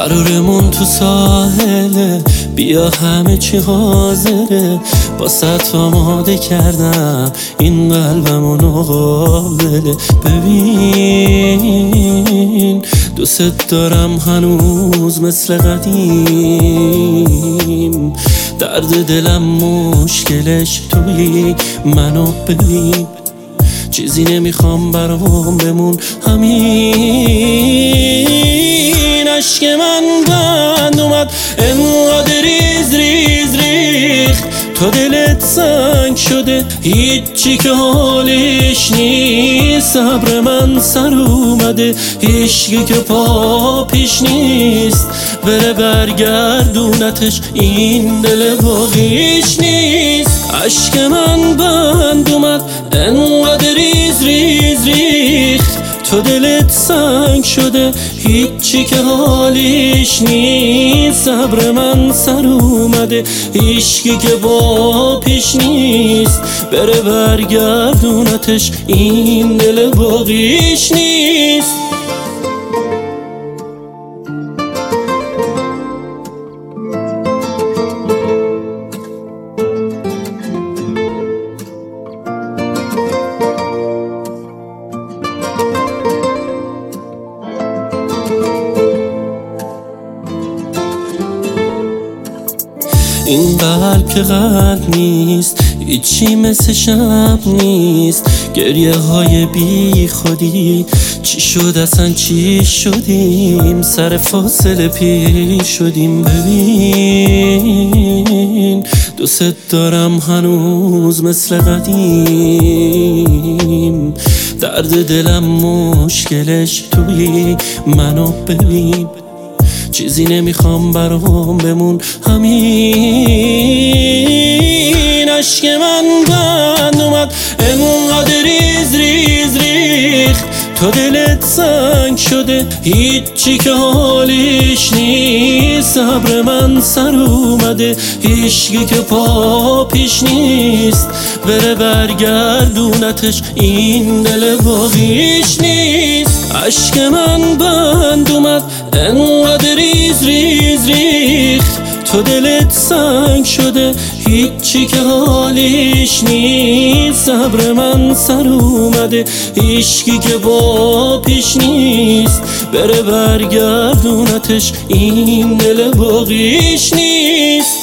قرارمون تو ساحله، بیا همه چی حاضره. باست آماده کردم این قلبمونو قابله. ببین دوست دارم هنوز مثل قدیم. درد دلم مشکلش توی منو ببین. چیزی نمیخوام برام بمون، همین. عشق من بند اومد انقدر ریز ریز ریخت، تا دلت سنگ شده هیچی که حالش نیست. صبر من سر اومده، عشقی که پا پیش نیست. بره برگردونتش این دل باقیش نیست. عشق من بند اومد انقدر ریز ریز ریخت، تا دلت سنگ شده هیچی که حالیش نیست. صبر من سر اومده، عشقی که با پیش نیست. بره برگردونتش این دل باقیش نیست. این قلب که قلب نیست، هیچی مثل شب نیست. گریه های بی خودی، چی شد اصلا چی شدیم؟ سر فاصله پیش شدیم. ببین دوست دارم هنوز مثل قدیم. درد دلم مشکلش توی منو ببین. چیزی نمیخوام برام بمون، همین. عشق من بند اومد انقدر ریز ریز ریخت، تا دلت سنگ شده هیچی که حالیش نیست. صبر من سر اومده، عشقی که پا پیش نیست. بره برگردونتش این دل باقیش نیست. عشق من بند اومد انقدر ریز ریز ریخت، تا دلت سنگ شده هیچی که حالیش نیست. صبر من سر اومده، عشقی که با پیش نیست. بره برگردونتش این دل باقیش نیست.